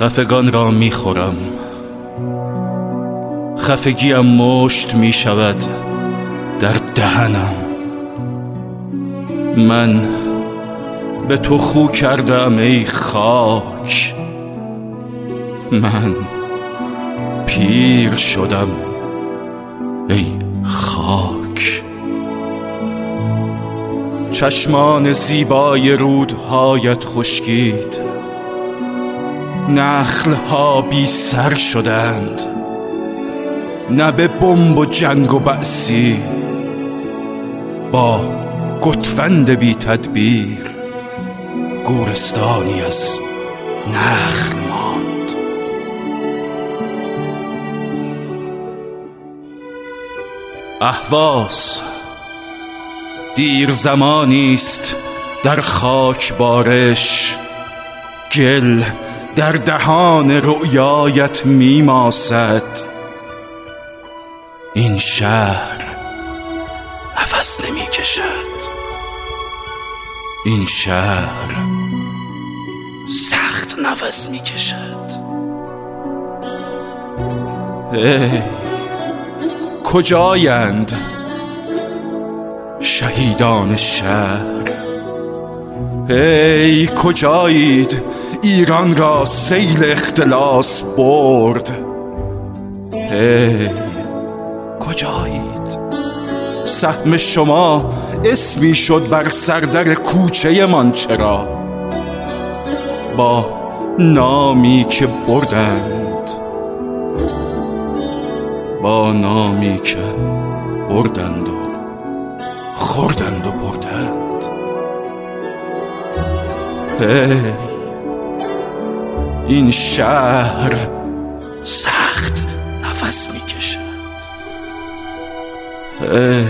خفگان را می خورم، خفگیم مشت می شود در دهنم. من به تو خو کردم ای خاک، من پیر شدم ای خاک. چشمان زیبای رودهایت خشکید، نخلها بی سر شدند، نه به بمب و جنگ و بأسی با گوتفند بی تدبیر گورستانی از نخل ماند. اهواز دیر زمانیست در خاک بارش، گل در دهان رؤیایت میماسد. این شهر نفس نمیکشد، این شهر سخت نفس میکشد. ای کجایند شهیدان شهر؟ ای کجایید ایران را سیل اختلاس برد؟ ای کجایید سهم شما اسمی شد بر سردر کوچه من؟ چرا با نامی که بردند، با نامی که بردند و خوردند و بردند. ای این شهر سخت نفس می کشد. ای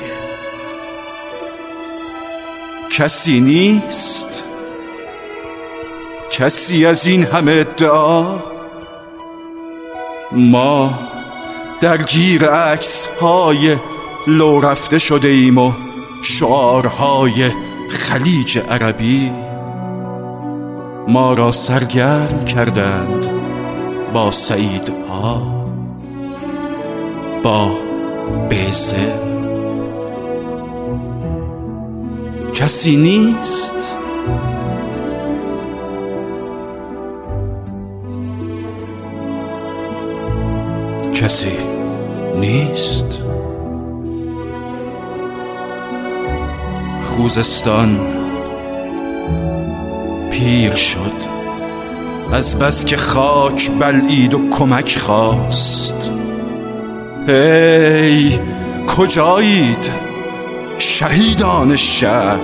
کسی نیست؟ کسی از این همه ادعا؟ ما درگیر عکس‌های لو رفته شده ایم و شعارهای خلیج عربی. ما را سرگرم کردند با سعیدها، با بیزه. کسی نیست؟ کسی نیست؟ خوزستان پیر شد از بس که خاک بلعید و کمک خواست. ای کجایید شهیدان شهر؟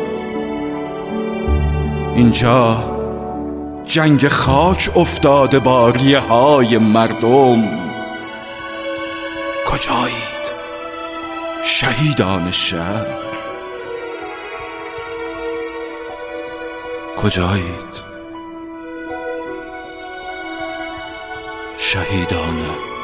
اینجا جنگ خاک افتاده با ریه های مردم. کجایید شهیدان شهر؟ کجایید شهیدان